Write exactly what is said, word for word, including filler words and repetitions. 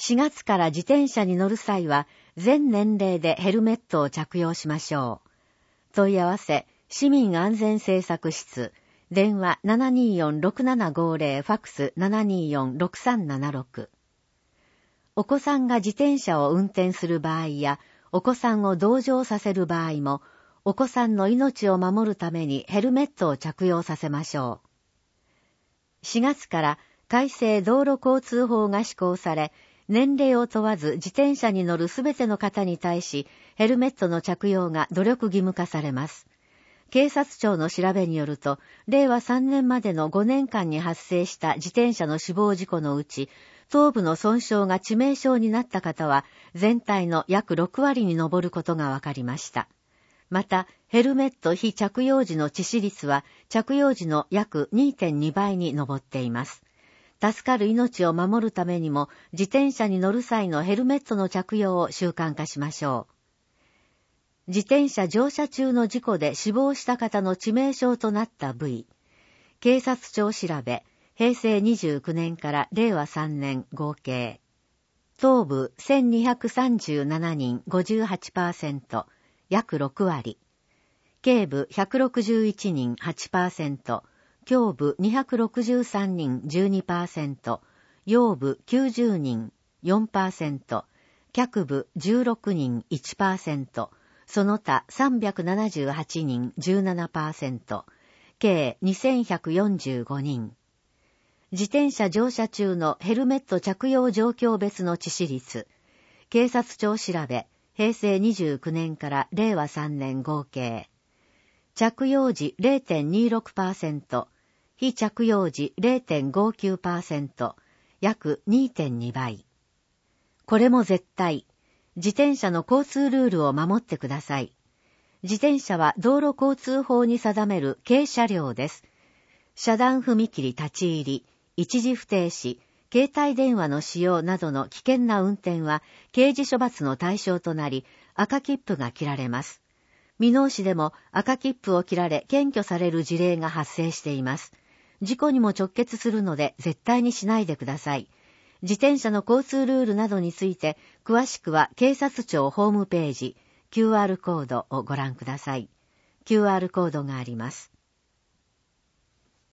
しがつから自転車に乗る際は、全年齢でヘルメットを着用しましょう。問い合わせ、市民安全政策室、電話 ななにーよんろくななごーぜろ、ファックス ななにーよんろくさんななろく。お子さんが自転車を運転する場合や、お子さんを同乗させる場合も、お子さんの命を守るためにヘルメットを着用させましょう。しがつから改正道路交通法が施行され、年齢を問わず自転車に乗るすべての方に対し、ヘルメットの着用が努力義務化されます。警察庁の調べによると、れいわさんねんまでのごねんかんに発生した自転車の死亡事故のうち、頭部の損傷が致命傷になった方は、全体の約ろくわりに上ることが分かりました。また、ヘルメット非着用時の致死率は、着用時の約 にてんにばいに上っています。助かる命を守るためにも、自転車に乗る際のヘルメットの着用を習慣化しましょう。自転車乗車中の事故で死亡した方の致命傷となった部位。警察庁調べ、へいせいにじゅうきゅうねんかられいわさんねん合計。頭部せんにひゃくさんじゅうななにん ごじゅうはちパーセント、約ろくわり。頸部ひゃくろくじゅういちにん はちパーセント、胸部にひゃくろくじゅうさんにん じゅうにパーセント、腰部きゅうじゅうにん よんパーセント、脚部じゅうろくにん いちパーセント、その他さんびゃくななじゅうはちにん じゅうななパーセント、計にせんひゃくよんじゅうごにん。自転車乗車中のヘルメット着用状況別の致死率。警察庁調べ、へいせいにじゅうきゅうねんかられいわさんねん合計。着用時 れいてんにろくパーセント、非着用時 れいてんごきゅうパーセント、約 にてんにばい。これも絶対。自転車の交通ルールを守ってください。自転車は道路交通法に定める軽車両です。遮断踏切立ち入り、一時不停止、携帯電話の使用などの危険な運転は刑事処罰の対象となり、赤切符が切られます。箕面市でも赤切符を切られ検挙される事例が発生しています。事故にも直結するので絶対にしないでください。自転車の交通ルールなどについて、詳しくは警察庁ホームページ、キューアール コードをご覧ください。キューアール コードがあります。